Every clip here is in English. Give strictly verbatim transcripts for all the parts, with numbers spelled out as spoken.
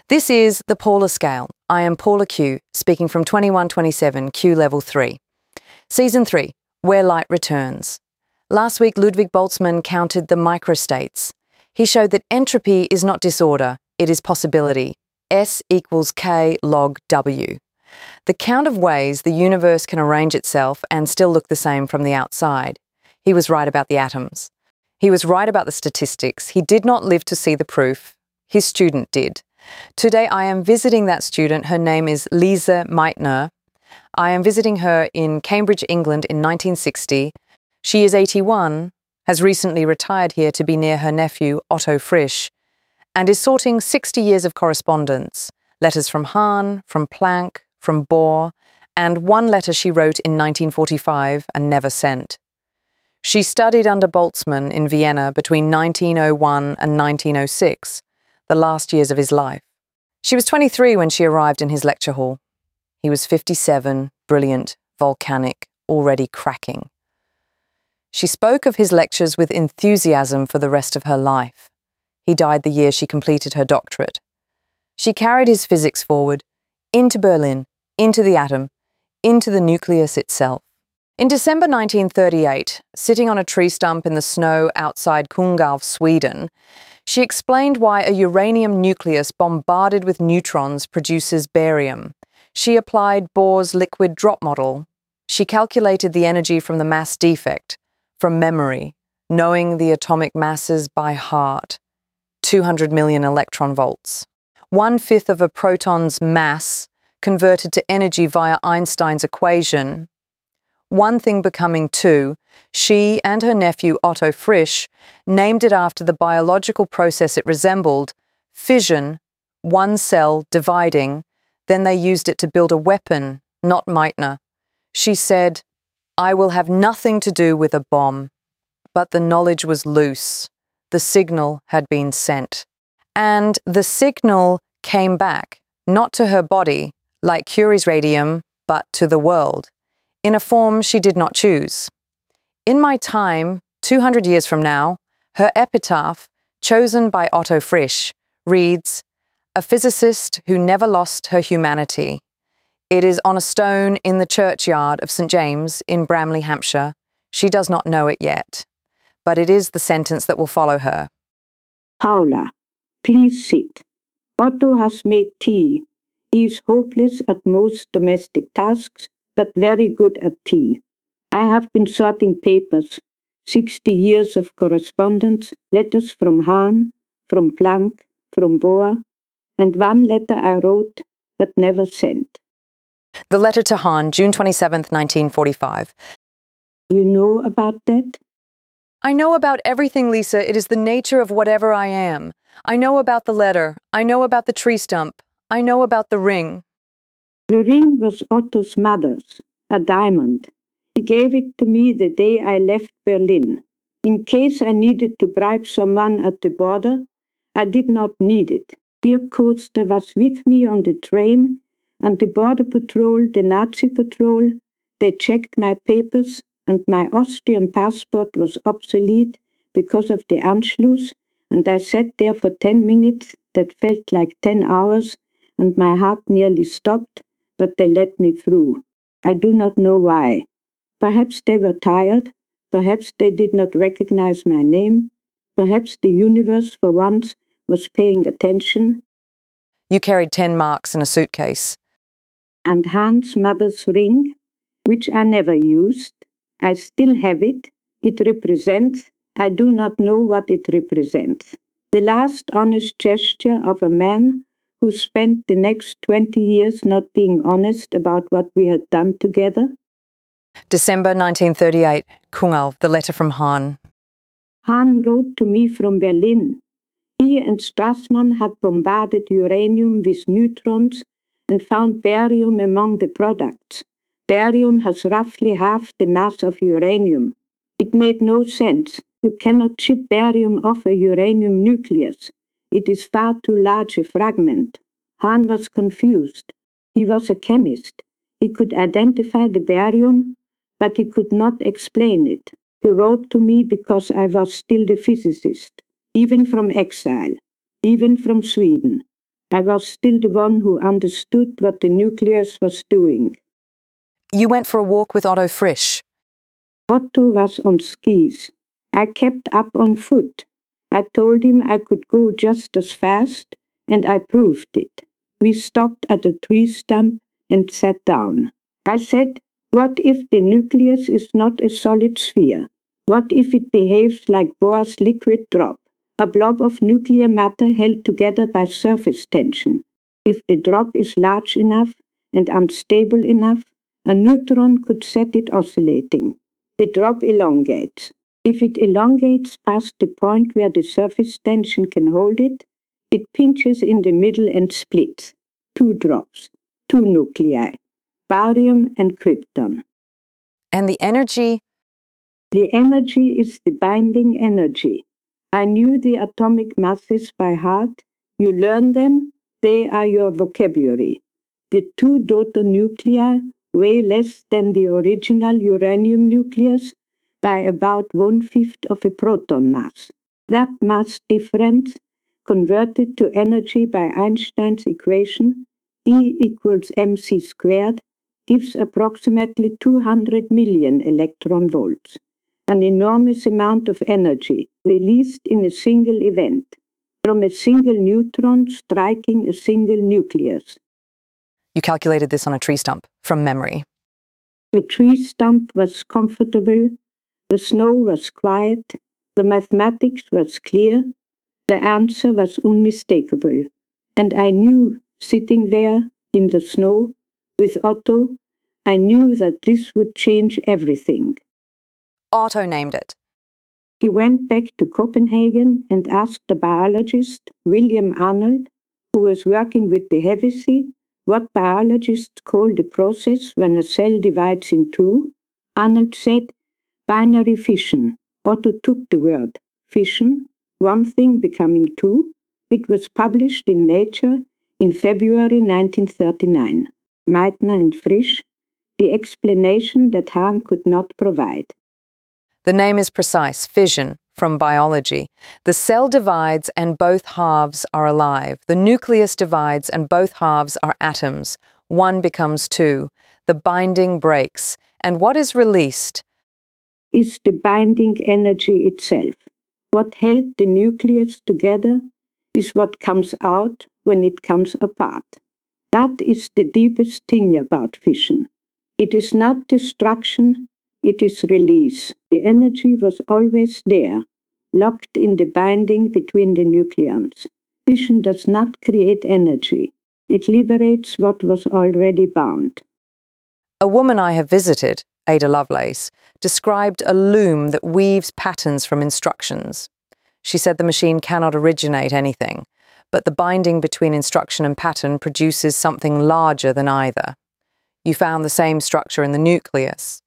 This is the Paula Scale. I am Paula Q, speaking from twenty-one twenty-seven, Q Level three. Season three, Where Light Returns. Last week, Ludwig Boltzmann counted the microstates. He showed that entropy is not disorder, it is possibility. S equals K log W. The count of ways the universe can arrange itself and still look the same from the outside. He was right about the atoms. He was right about the statistics. He did not live to see the proof. His student did. Today I am visiting that student. Her name is Lise Meitner. I am visiting her in Cambridge, England in nineteen sixty. She is eighty-one, has recently retired here to be near her nephew Otto Frisch, and is sorting sixty years of correspondence, letters from Hahn, from Planck, from Bohr, and one letter she wrote in nineteen forty-five and never sent. She studied under Boltzmann in Vienna between nineteen oh one and nineteen oh six, the last years of his life. She was twenty-three when she arrived in his lecture hall. He was fifty-seven, brilliant, volcanic, already cracking. She spoke of his lectures with enthusiasm for the rest of her life. He died the year she completed her doctorate. She carried his physics forward, into Berlin, into the atom, into the nucleus itself. In December nineteen thirty-eight, sitting on a tree stump in the snow outside Kungälv, Sweden, she explained why a uranium nucleus bombarded with neutrons produces barium. She applied Bohr's liquid drop model. She calculated the energy from the mass defect, from memory, knowing the atomic masses by heart. two hundred million electron volts. One-fifth of a proton's mass converted to energy via Einstein's equation. One thing becoming two, she and her nephew Otto Frisch named it after the biological process it resembled, fission, one cell dividing. Then they used it to build a weapon, not Meitner. She said, "I will have nothing to do with a bomb." But the knowledge was loose. The signal had been sent. And the signal came back, not to her body, like Curie's radium, but to the world, in a form she did not choose. In my time, two hundred years from now, her epitaph, chosen by Otto Frisch, reads, "A physicist who never lost her humanity." It is on a stone in the churchyard of Saint James in Bramley, Hampshire. She does not know it yet, but it is the sentence that will follow her. Paula, please sit. Otto has made tea. He is hopeless at most domestic tasks, but very good at tea. I have been sorting papers, sixty years of correspondence, letters from Hahn, from Planck, from Bohr, and one letter I wrote but never sent. The letter to Hahn, June twenty-seventh, nineteen forty-five. You know about that? I know about everything, Lisa. It is the nature of whatever I am. I know about the letter. I know about the tree stump. I know about the ring. The ring was Otto's mother's, a diamond. He gave it to me the day I left Berlin. In case I needed to bribe someone at the border, I did not need it. Birkhoster was with me on the train, and the border patrol, the Nazi patrol, they checked my papers, and my Austrian passport was obsolete because of the Anschluss, and I sat there for ten minutes that felt like ten hours, and my heart nearly stopped, but they let me through. I do not know why. Perhaps they were tired, perhaps they did not recognize my name, perhaps the universe for once was paying attention. You carried ten marks in a suitcase. And Hahn's mother's ring, which I never used. I still have it. It represents, I do not know what it represents, the last honest gesture of a man who spent the next twenty years not being honest about what we had done together. December nineteen thirty-eight, Kungälv, the letter from Hahn. Hahn wrote to me from Berlin. He and Strassmann had bombarded uranium with neutrons and found barium among the products. Barium has roughly half the mass of uranium. It made no sense. You cannot chip barium off a uranium nucleus. It is far too large a fragment. Hahn was confused. He was a chemist. He could identify the barium, but he could not explain it. He wrote to me because I was still the physicist, even from exile, even from Sweden. I was still the one who understood what the nucleus was doing. You went for a walk with Otto Frisch. Otto was on skis. I kept up on foot. I told him I could go just as fast, and I proved it. We stopped at a tree stump and sat down. I said, what if the nucleus is not a solid sphere? What if it behaves like Bohr's liquid drop, a blob of nuclear matter held together by surface tension? If the drop is large enough and unstable enough, a neutron could set it oscillating. The drop elongates. If it elongates past the point where the surface tension can hold it, it pinches in the middle and splits. Two drops, two nuclei, barium and krypton. And the energy? The energy is the binding energy. I knew the atomic masses by heart. You learn them, they are your vocabulary. The two daughter nuclei weigh less than the original uranium nucleus by about one-fifth of a proton mass. That mass difference, converted to energy by Einstein's equation, E equals mc squared, gives approximately two hundred million electron volts, an enormous amount of energy released in a single event, from a single neutron striking a single nucleus. You calculated this on a tree stump, from memory. The tree stump was comfortable, the snow was quiet, the mathematics was clear, the answer was unmistakable, and I knew, sitting there in the snow with Otto, I knew that this would change everything. Otto named it. He went back to Copenhagen and asked the biologist, William Arnold, who was working with the Hevesy, what biologists call the process when a cell divides in two. Arnold said, binary fission. Otto took the word fission, one thing becoming two. It was published in Nature in February nineteen thirty-nine. Meitner and Frisch, the explanation that Hahn could not provide. The name is precise, fission, from biology. The cell divides and both halves are alive. The nucleus divides and both halves are atoms. One becomes two. The binding breaks. And what is released? Is the binding energy itself. What held the nucleus together is what comes out when it comes apart. That is the deepest thing about fission. It is not destruction, it is release. The energy was always there, locked in the binding between the nucleons. Fission does not create energy. It liberates what was already bound. A woman I have visited, Ada Lovelace, described a loom that weaves patterns from instructions. She said the machine cannot originate anything, but the binding between instruction and pattern produces something larger than either. You found the same structure in the nucleus.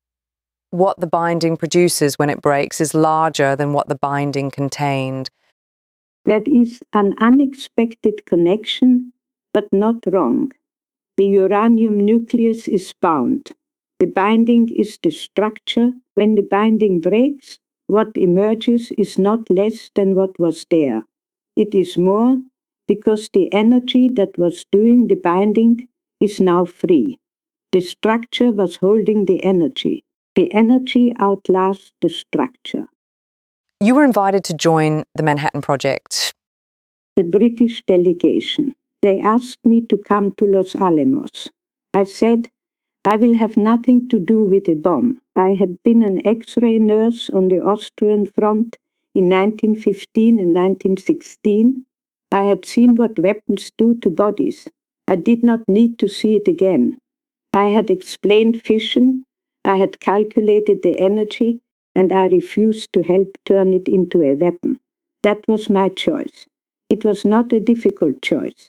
What the binding produces when it breaks is larger than what the binding contained. That is an unexpected connection, but not wrong. The uranium nucleus is bound. The binding is the structure. When the binding breaks, what emerges is not less than what was there. It is more, because the energy that was doing the binding is now free. The structure was holding the energy. The energy outlasts the structure. You were invited to join the Manhattan Project. The British delegation. They asked me to come to Los Alamos. I said, I will have nothing to do with a bomb. I had been an X-ray nurse on the Austrian front in nineteen fifteen and nineteen sixteen. I had seen what weapons do to bodies. I did not need to see it again. I had explained fission, I had calculated the energy, and I refused to help turn it into a weapon. That was my choice. It was not a difficult choice.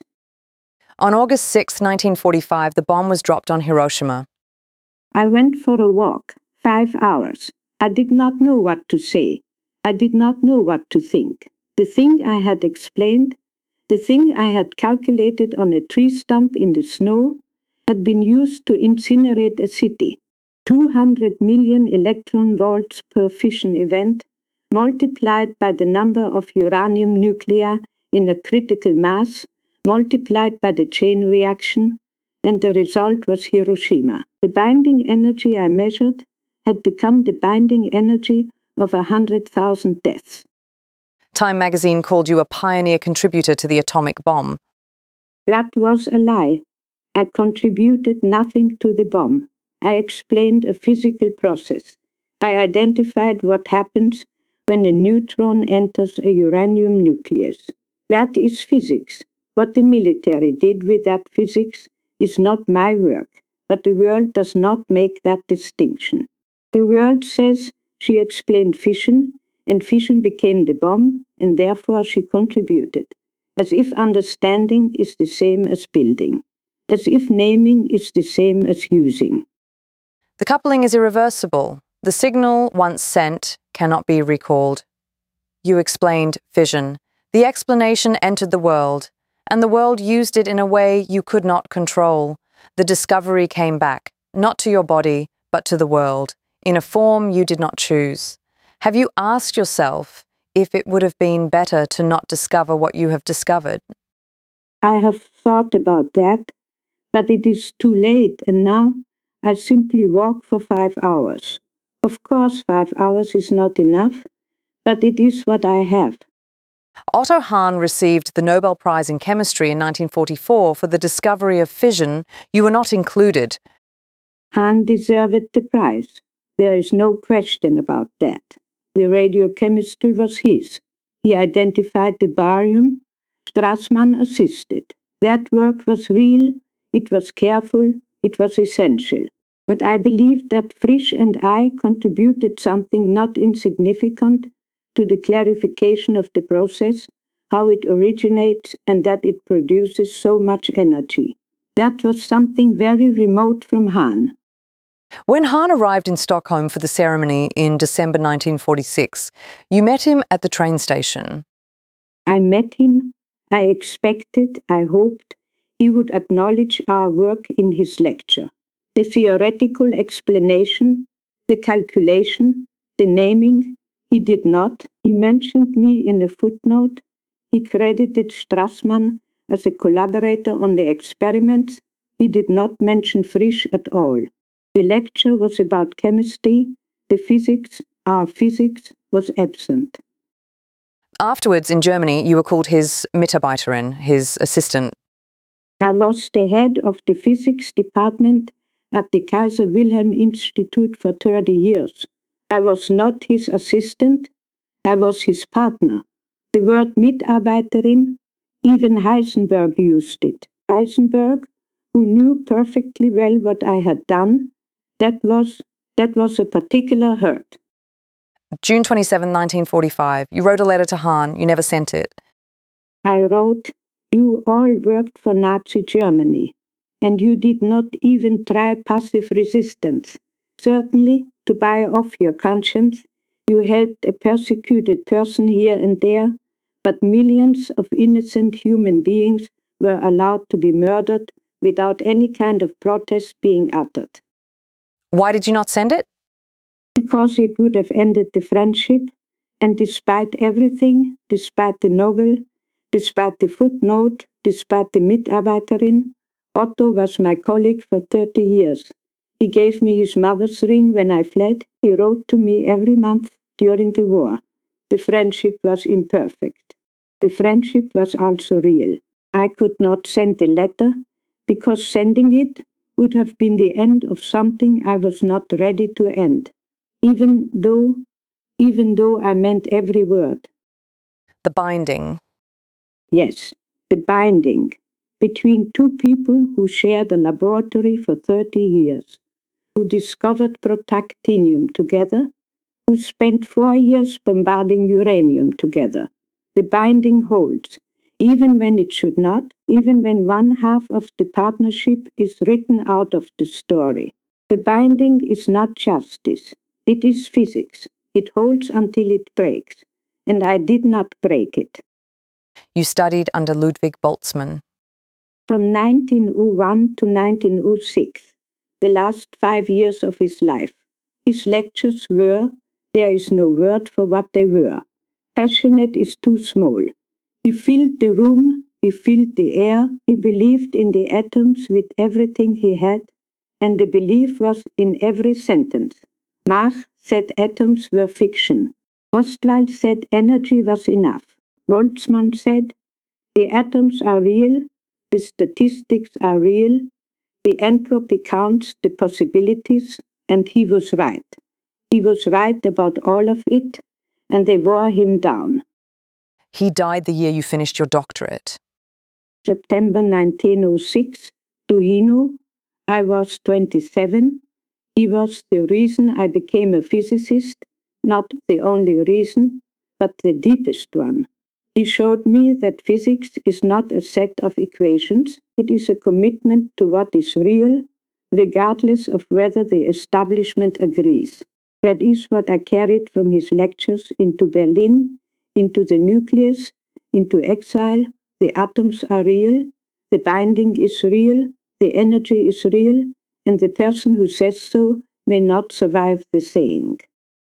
On August sixth, nineteen forty-five, the bomb was dropped on Hiroshima. I went for a walk, five hours. I did not know what to say. I did not know what to think. The thing I had explained, the thing I had calculated on a tree stump in the snow, had been used to incinerate a city. two hundred million electron volts per fission event, multiplied by the number of uranium nuclei in a critical mass, multiplied by the chain reaction, and the result was Hiroshima. The binding energy I measured had become the binding energy of a hundred thousand deaths. Time magazine called you a pioneer contributor to the atomic bomb. That was a lie. I contributed nothing to the bomb. I explained a physical process. I identified what happens when a neutron enters a uranium nucleus. That is physics. What the military did with that physics is not my work, but the world does not make that distinction. The world says she explained fission, and fission became the bomb, and therefore she contributed, as if understanding is the same as building, as if naming is the same as using. The coupling is irreversible. The signal, once sent, cannot be recalled. You explained fission. The explanation entered the world, and the world used it in a way you could not control. The discovery came back, not to your body, but to the world, in a form you did not choose. Have you asked yourself if it would have been better to not discover what you have discovered? I have thought about that, but it is too late, and now I simply walk for five hours. Of course, five hours is not enough, but it is what I have. Otto Hahn received the Nobel Prize in Chemistry in nineteen forty-four for the discovery of fission. You were not included. Hahn deserved the prize. There is no question about that. The radiochemistry was his. He identified the barium. Strassmann assisted. That work was real, it was careful, it was essential. But I believe that Frisch and I contributed something not insignificant to the clarification of the process, how it originates and that it produces so much energy. That was something very remote from Hahn. When Hahn arrived in Stockholm for the ceremony in December nineteen forty-six, you met him at the train station. I met him. I expected, I hoped, he would acknowledge our work in his lecture. The theoretical explanation, the calculation, the naming, he did not. He mentioned me in a footnote. He credited Strassmann as a collaborator on the experiments. He did not mention Frisch at all. The lecture was about chemistry. The physics, our physics, was absent. Afterwards, in Germany, you were called his Mitarbeiterin, his assistant. I was the head of the physics department at the Kaiser Wilhelm Institute for thirty years. I was not his assistant, I was his partner. The word Mitarbeiterin, even Heisenberg used it. Heisenberg, who knew perfectly well what I had done, that was, that was a particular hurt. June twenty-seventh, nineteen forty-five, you wrote a letter to Hahn. You never sent it. I wrote, "You all worked for Nazi Germany, and you did not even try passive resistance. Certainly, to buy off your conscience, you helped a persecuted person here and there, but millions of innocent human beings were allowed to be murdered without any kind of protest being uttered." Why did you not send it? Because it would have ended the friendship, and despite everything, despite the novel, despite the footnote, despite the Mitarbeiterin, Otto was my colleague for thirty years. He gave me his mother's ring when I fled. He wrote to me every month during the war. The friendship was imperfect. The friendship was also real. I could not send the letter because sending it would have been the end of something I was not ready to end, even though, even though I meant every word. The binding. Yes, the binding between two people who shared a laboratory for thirty years, who discovered protactinium together, who spent four years bombarding uranium together. The binding holds, even when it should not, even when one half of the partnership is written out of the story. The binding is not justice. It is physics. It holds until it breaks, and I did not break it. You studied under Ludwig Boltzmann. From nineteen oh one to nineteen oh six, the last five years of his life, his lectures were, there is no word for what they were. Passionate is too small. He filled the room, he filled the air, he believed in the atoms with everything he had, and the belief was in every sentence. Mach said atoms were fiction. Ostwald said energy was enough. Boltzmann said, the atoms are real, the statistics are real, the entropy counts the possibilities, and he was right. He was right about all of it, and they wore him down. He died the year you finished your doctorate. September nineteen oh six, Tuino. I was twenty-seven. He was the reason I became a physicist, not the only reason, but the deepest one. He showed me that physics is not a set of equations, it is a commitment to what is real, regardless of whether the establishment agrees. That is what I carried from his lectures into Berlin, into the nucleus, into exile. The atoms are real, the binding is real, the energy is real, and the person who says so may not survive the saying.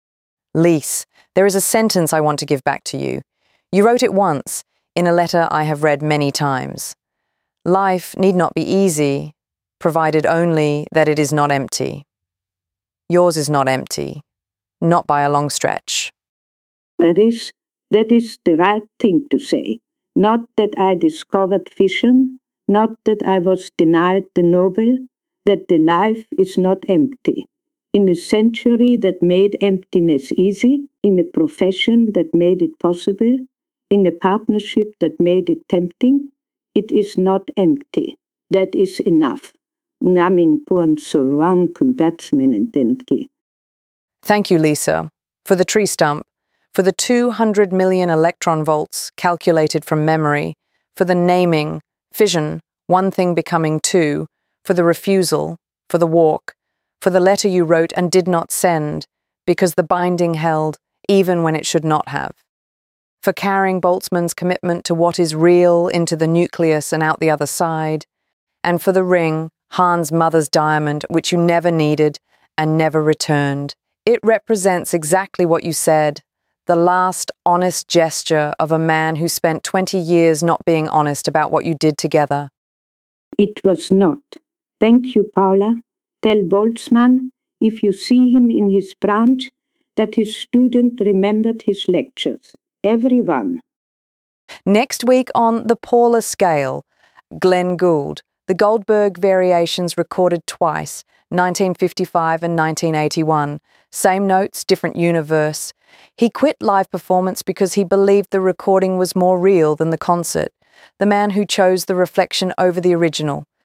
Lise, there is a sentence I want to give back to you. You wrote it once, in a letter I have read many times. Life need not be easy, provided only that it is not empty. Yours is not empty, not by a long stretch. That is, that is the right thing to say. Not that I discovered fission, not that I was denied the Nobel, that the life is not empty. In a century that made emptiness easy, in a profession that made it possible, in a partnership that made it tempting, it is not empty. That is enough. Namin puan soran kumbatsmen denki. Thank you, Lisa, for the tree stump, for the two hundred million electron volts calculated from memory, for the naming, fission, one thing becoming two, for the refusal, for the walk, for the letter you wrote and did not send, because the binding held, even when it should not have. For carrying Boltzmann's commitment to what is real into the nucleus and out the other side, and for the ring, Hans' mother's diamond, which you never needed and never returned. It represents exactly what you said, the last honest gesture of a man who spent twenty years not being honest about what you did together. It was not. Thank you, Paula. Tell Boltzmann, if you see him in his branch, that his student remembered his lectures. Everyone. Next week on The Paula Scale, Glenn Gould, the Goldberg variations recorded twice, nineteen fifty-five and nineteen eighty-one. Same notes, different universe. He quit live performance because he believed the recording was more real than the concert. The man who chose the reflection over the original.